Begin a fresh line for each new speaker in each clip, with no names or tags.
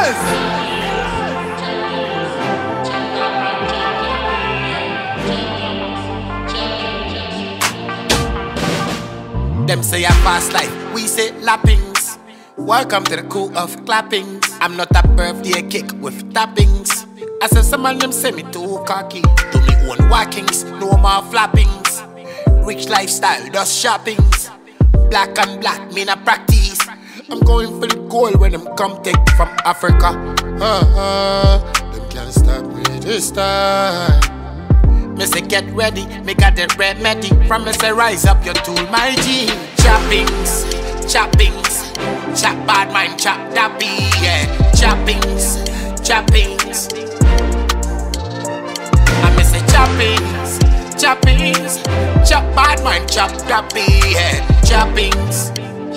Them say a fast life, we say lappings. Welcome to the cool of clappings. I'm not a birthday cake with tappings. I said some of them say me too cocky. Do me own walkings, no more flappings. Rich lifestyle, just shoppings. Black and black, me not practice. I'm going for the gold when them come take from Africa. Them can't stop me this time. Me say get ready, me got the remedy. From me say rise up your tool, my G. Choppings, choppings, chop bad mind, chop dappy, yeah. Choppings, choppings. I me say choppings, choppings, chop bad mind, chop dappy, yeah. Choppings.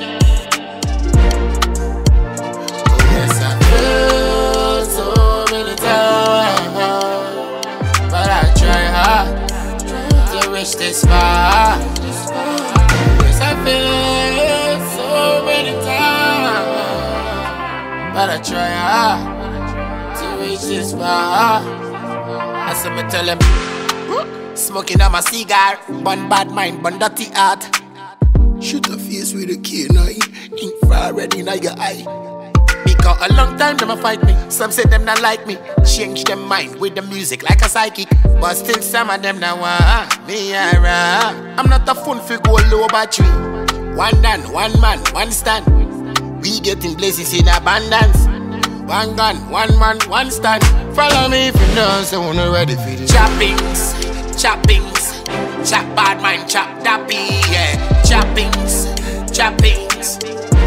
Oh yes, I feel so many times, but I try hard to reach this far. Yes, I feel so many times, but I try hard to reach this far. I said me tell him, smoking on my cigar, bun bad mind, bun dirty heart. Shoot a face with a K9, infrared in your eye. Because a long time them a fight me. Some say them not like me. Change them mind with the music like a psychic. But still some of them now want me around. I'm not a phone for go low battery. One done, one man, one stand. We getting blessings in abundance. One gun, one man, one stand. Follow me if you know so I'm ready for this. Choppings, choppings, chop bad mind, chop dappy, yeah. Choppings, choppings.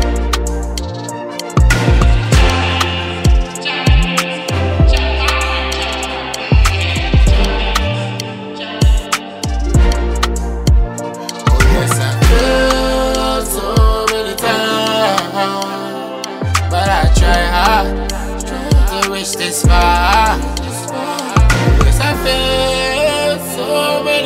Oh yes, I feel so many times, but I try hard to reach this far. Yes, I feel so many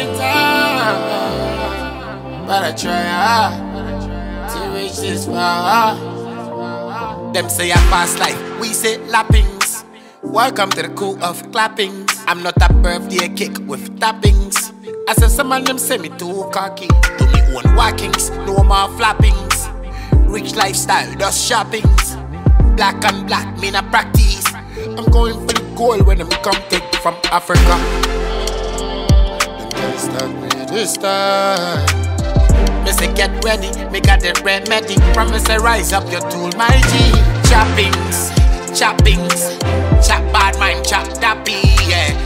times, but I try hard to reach this far. Them say a fast life, we say lappings. Welcome to the cool of clappings. I'm not a birthday cake with tappings. I said some of them say me too cocky. Do me own walkings, no more flappings. Rich lifestyle, just shoppings. Black and black, me not practice. I'm going for the gold when them come take from Africa. Them can't stop me this time. Me say get ready, me got the remedy. From me say rise up your tool, my G. Choppings, choppings, chop bad mind, chop dappy, yeah.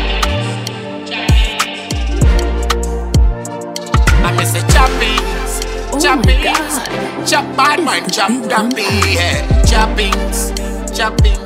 I me say choppings, choppings, chop bad mind, chop dappy, yeah. Choppings, choppings.